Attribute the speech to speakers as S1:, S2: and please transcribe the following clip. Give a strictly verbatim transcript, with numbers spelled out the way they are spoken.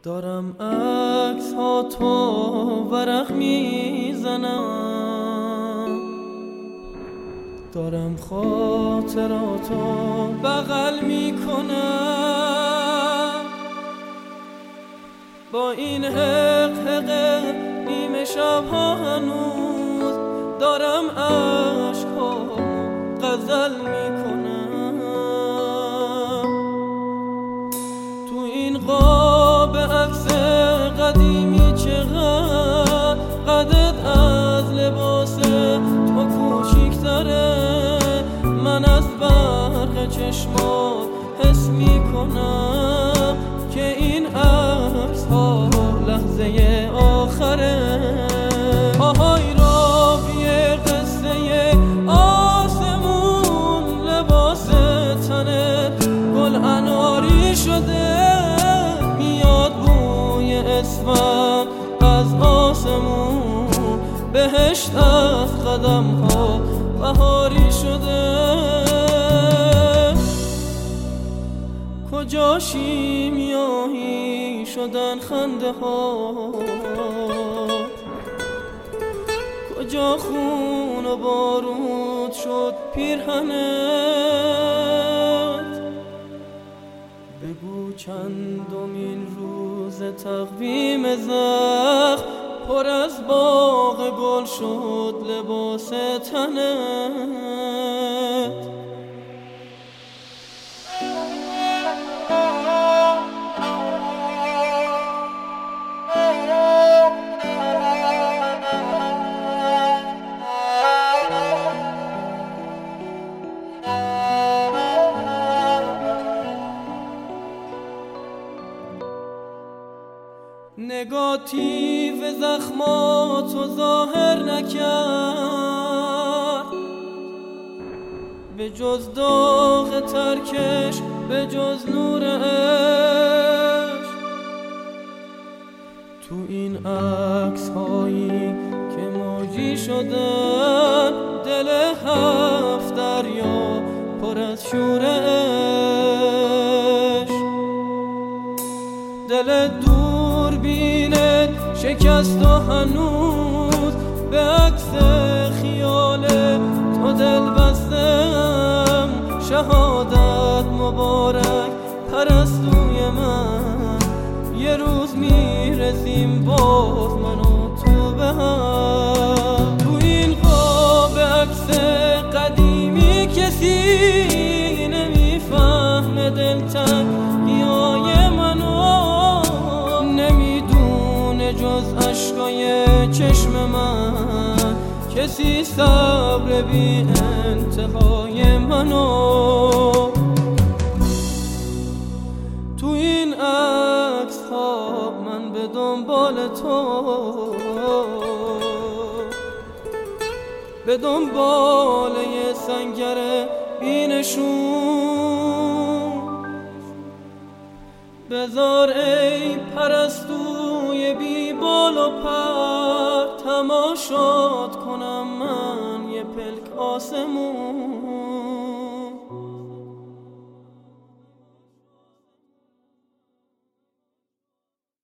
S1: دارم عکس ها تو ورق میزنم، دارم خاطراتو بغل میکنم. با این حق حق نیمه شبها هنوز دارم عشقها غزل میکنم. تو این قاب عکس قدیمی چقدر قدت از لباس تو کوچیک‌تره. من از برق چشمات حس میکنم که این عکس ها لحظه آخره. آهای راوی قصه آسمون، لباس تنت گل اناری شده، میاد بوی اسمم از آسمون، بهشت از قدم ها بهاری شده. کجا شیمیایی شدن خنده ها، کجا خون و بارود شد پیرهنت. بگو چندمین روز تقویم زخم پر از باغ گل شد لباس تنت. نگاتیو زخماتو ظاهر نکرد، به جز داغ ترکش، به جز نور عشق. تو این عکس هایی که موجی شدن، دل هفت دریا پر از شور عشق. دل دوربینت شکست و هنوز به عکس خیال تو دل بستم. شهادت مبارک پرستوی من، یه روز میرسیم باز من و تو به هم. تو این قاب عکس قدیمی کسی نمیفهمه دلتنگی‌های منو، نمیدونه جز اشکای چشم من کسی صبر بی انتهای منو. تو این عکس ها من به دنبال تو، به دنبال یه سنگر بینشون. بذار ای پرستوی بی بال و پر، تماشات کنم من یه پلک آسمون.